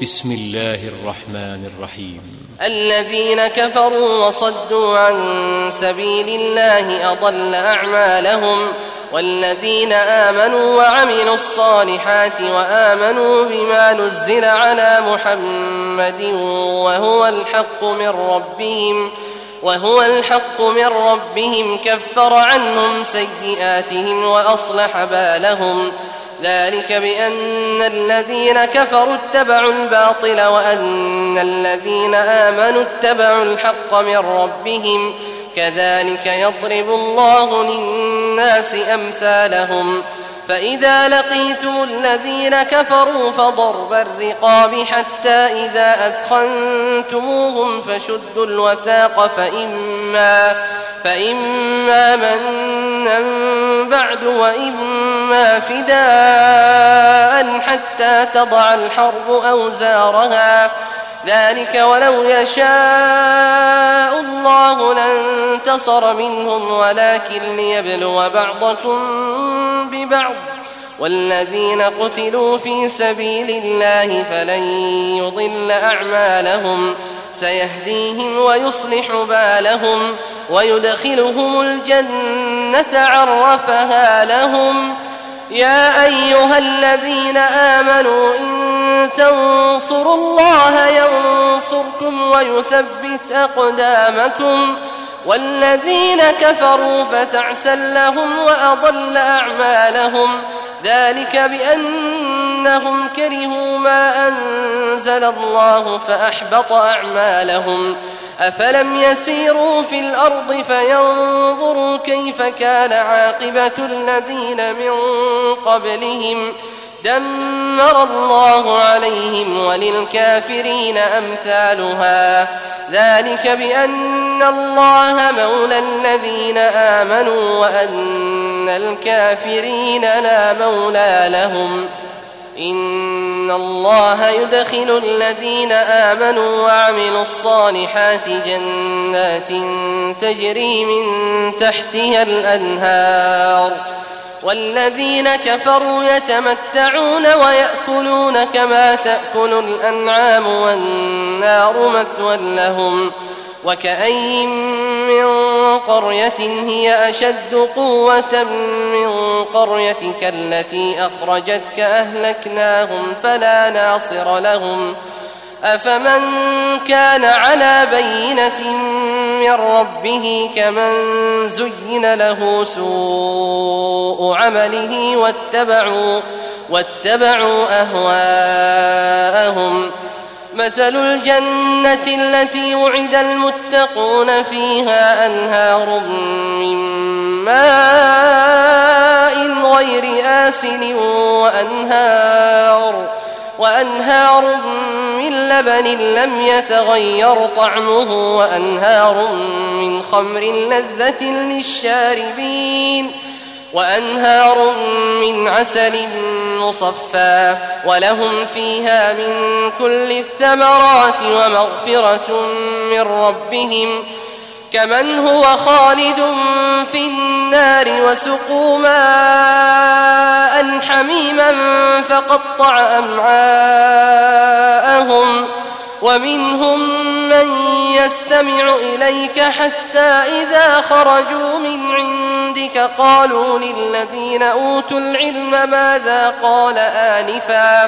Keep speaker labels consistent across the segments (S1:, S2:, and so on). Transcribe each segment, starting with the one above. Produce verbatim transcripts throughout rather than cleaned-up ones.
S1: بسم الله الرحمن الرحيم.
S2: الذين كفروا وصدوا عن سبيل الله أضل أعمالهم، والذين آمنوا وعملوا الصالحات وآمنوا بما نزل على محمد وهو الحق من ربهم وهو الحق من ربهم كفر عنهم سيئاتهم وأصلح بالهم، ذلك بأن الذين كفروا اتبعوا الباطل وأن الذين آمنوا اتبعوا الحق من ربهم، كذلك يضرب الله للناس أمثالهم. فإذا لقيتم الذين كفروا فضرب الرقاب حتى إذا أثخنتموهم فشدوا الوثاق فإما, فإما منا بعد وإما فداء حتى تضع الحرب أوزارها، ذلك ولو يشاء الله لانتصر منهم ولكن ليبلو بعضكم ببعض، والذين قتلوا في سبيل الله فلن يضل أعمالهم، سيهديهم ويصلح بالهم ويدخلهم الجنة عرفها لهم. يا أيها الذين آمنوا إن تنصروا الله ينصركم ويثبت أقدامكم، والذين كفروا فتعسا لهم وأضل أعمالهم، ذلك بأنهم كرهوا ما أنزل الله فأحبط أعمالهم. أفلم يسيروا في الأرض فينظروا كيف كان عاقبة الذين من قبلهم، دمر الله عليهم وللكافرين أمثالها، ذلك بأن الله مولى الذين آمنوا وأن الكافرين لا مولى لهم. إن الله يدخل الذين آمنوا وعملوا الصالحات جنات تجري من تحتها الأنهار، والذين كفروا يتمتعون ويأكلون كما تأكل الأنعام والنار مثوى لهم. وكأين من قرية هي أشد قوة من قريتك التي أخرجتك أهلكناهم فلا ناصر لهم. أفمن كان على بينة من ربه كمن زين له سوء عمله واتبعوا, واتبعوا أهواءهم. مثل الجنة التي وعد المتقون فيها أنهار من ماء غير آسن وأنهار, وأنهار من لبن لم يتغير طعمه وأنهار من خمر لذة للشاربين وأنهار من عسل مصفى ولهم فيها من كل الثمرات ومغفرة من ربهم كمن هو خالد في النار وسقوا ماء حميما فقطع أمعاءهم ومنهم من يستمع إليك حتى إذا خرجوا من عندك قالوا للذين أوتوا العلم ماذا قال آنفا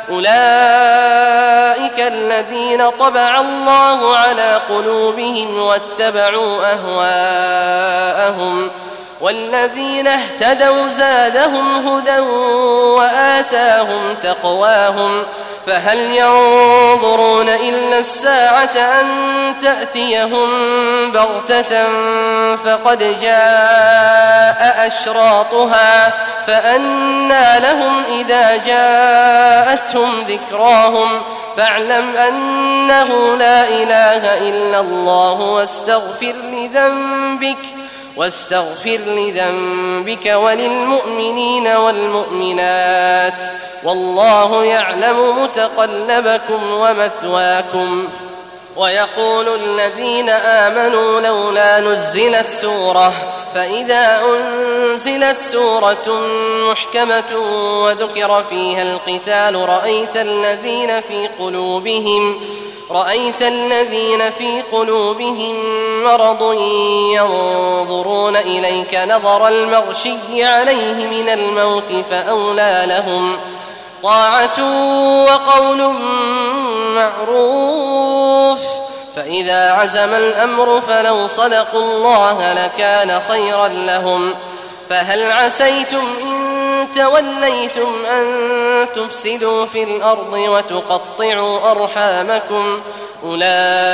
S2: أولئك الذين طبع الله على قلوبهم واتبعوا أهواءهم والذين اهتدوا زادهم هدى وآتاهم تقواهم فهل ينظرون إلا الساعة أن تأتيهم بغتة فقد جاء أشراطها فأنى لهم إذا جاءتهم ذكراهم فاعلم أنه لا إله إلا الله واستغفر لذنبك واستغفر لذنبك وللمؤمنين والمؤمنات والله يعلم متقلبكم ومثواكم. ويقول الذين آمنوا لولا نزلت سورة فإذا أنزلت سورة محكمة وذكر فيها القتال رأيت الذين في قلوبهم رأيت الذين في قلوبهم مرض ينظرون إليك نظر المغشي عليه من الموت فأولى لهم طاعة وقول معروف فإذا عزم الأمر فلو صدقوا الله لكان خيرا لهم فهل عسيتم إن توليتم أن تفسدوا في الأرض وتقطعوا أرحامكم أولئك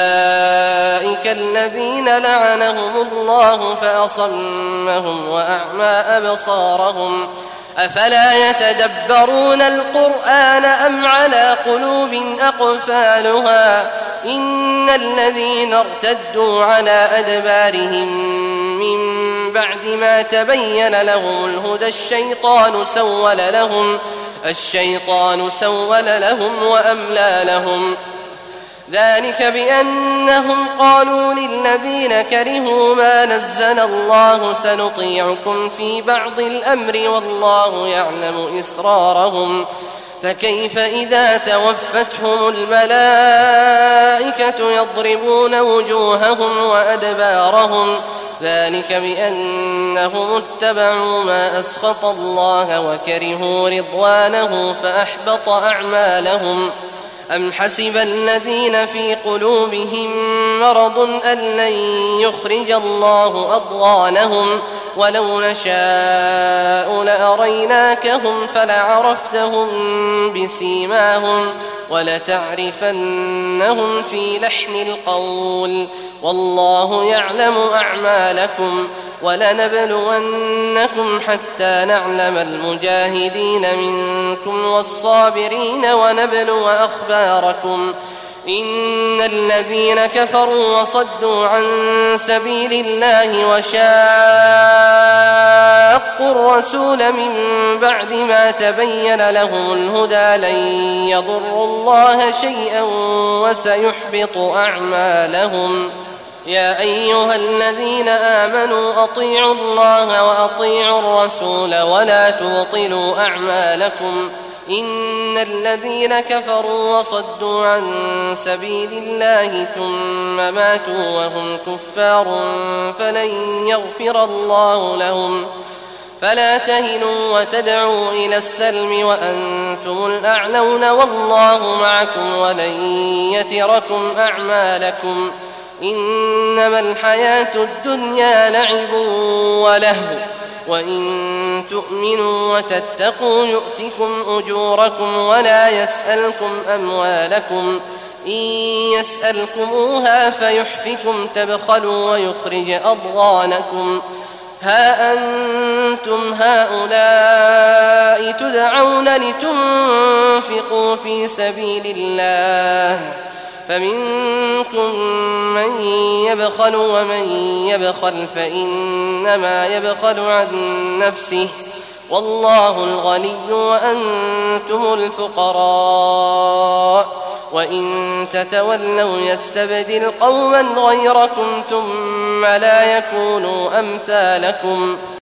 S2: الذين لعنهم الله فأصمهم وأعمى أبصارهم أفلا يتدبرون القرآن أم على قلوب أقفالها إن الذين ارتدوا على أدبارهم من بعد ما تبين لهم الهدى الشيطان سول لهم الشيطان سول لهم وأملى لهم ذلك بأنهم قالوا للذين كرهوا ما نزل الله سنطيعكم في بعض الأمر والله يعلم إسرارهم فكيف إذا توفتهم الملائكة يضربون وجوههم وأدبارهم ذلك بأنهم اتبعوا ما أسخط الله وكرهوا رضوانه فأحبط أعمالهم أم حسب الذين في قلوبهم مرض أن لن يخرج الله أضغانهم ولو نشاء لأريناكهم فلعرفتهم بسيماهم ولتعرفنهم في لحن القول والله يعلم أعمالكم ولنبلونكم حتى نعلم المجاهدين منكم والصابرين ونبلو أخباركم إن الذين كفروا وصدوا عن سبيل الله وشاقوا الرسول من بعد ما تبين لهم الهدى لن يضروا الله شيئا وسيحبط أعمالهم يا أيها الذين آمنوا أطيعوا الله وأطيعوا الرسول ولا تبطلوا أعمالكم إن الذين كفروا وصدوا عن سبيل الله ثم ماتوا وهم كفار فلن يغفر الله لهم فلا تهنوا وتدعوا إلى السلم وأنتم الأعلون والله معكم ولن يتركم أعمالكم إنما الحياة الدنيا لعب ولهو وإن تؤمنوا وتتقوا يؤتكم أجوركم ولا يسألكم أموالكم إن يسألكموها فيحفكم تبخلوا ويخرج أضغانكم ها أنتم هؤلاء تدعون لتنفقوا في سبيل الله فمنكم من يبخل ومن يبخل فإنما يبخل عن نفسه والله الغني وأنتم الفقراء وإن تتولوا يستبدل قوما غيركم ثم لا يكونوا أمثالكم